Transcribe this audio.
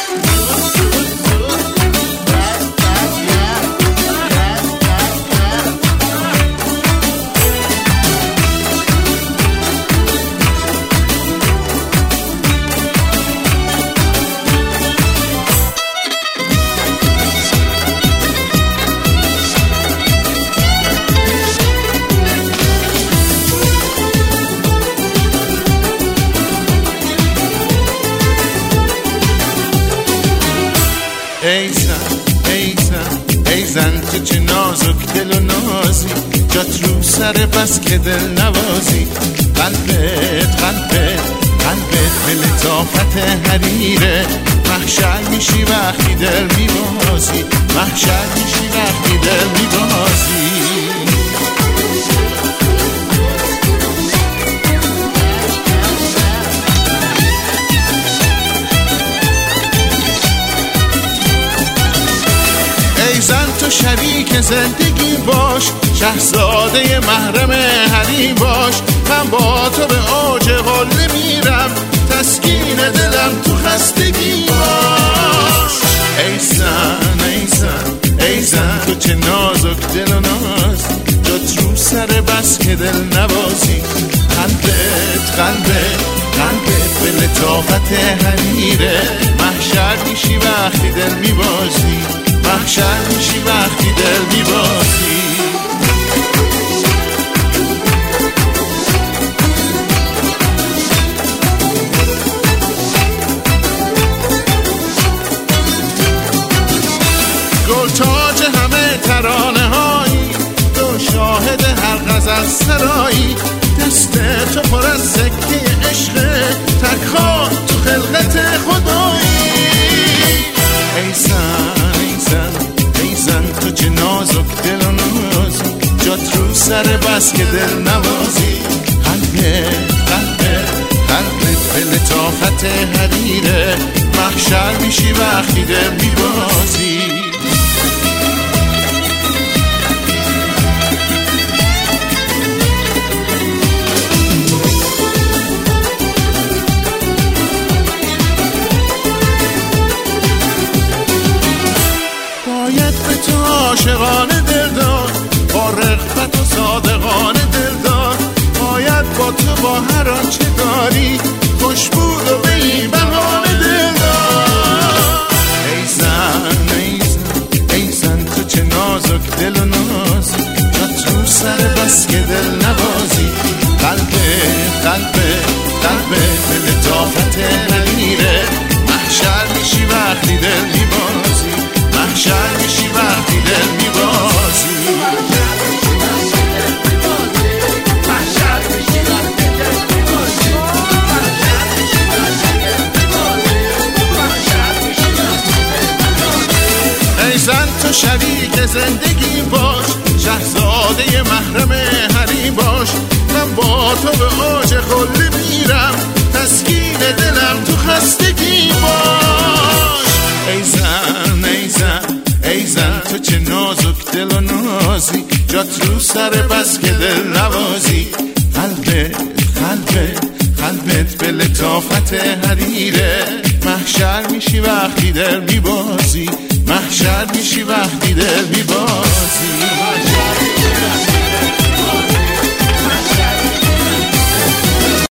ای زن تو چه نازک دل و نازی، جات رو سر بس که دل نوازی. قلبت به لطافت حریره، محشر میشی وقتی دل میبازی، محشر میشی وقتی دل میبازی. ای زن تو شریک زندگی باش، شهزاده محرم حریم باش. من با تو به اوج قله میرم، تسکین دلم تو خستگی باش. ای زن تو چه نازک دل و ناز، جات رو سر بس که دل نوازی. قلبت به لطافت حریره، محشر میشی وقتی دل میبازی، محشر میشی وقتی دل میبازی. گل تاج همه ترانه هایی، تو شاهد هر غزل سرایی. دست تو پر از سکه عشقه، تک‌ها تو خلقت خدایی. ای زن تو چه نازک دل و نازی، جات رو سر بس که دل نوازی. قلبت به لطافت حریره، محشر میشی وقتی دل میبازی. باید به تو عاشقانه دل داد، با رغبت و صادقانه دل داد. باید با تو با هر آنچه داری، خوش بود و به این بهانه دل داد. ای زن تو چه نازک دل و نازی، جات رو سر بس که دل نوازی. قلبت به لطافت حریره، محشر میشی وقتی دل میبازی، محشر میشی وقتی دل میبازی. ای زن تو شریک زندگی باش، شهزاده محرم حریم باش. من با تو به اوج قله میرم، تسکین دلم تو خستگی باش. ای زن تو چه نازک دل و نازی، جات رو سر بس که دل نوازی. قلبت به لطافت حریره، محشر میشی وقتی دل میبازی، محشر میشی وقتی دل میبازی.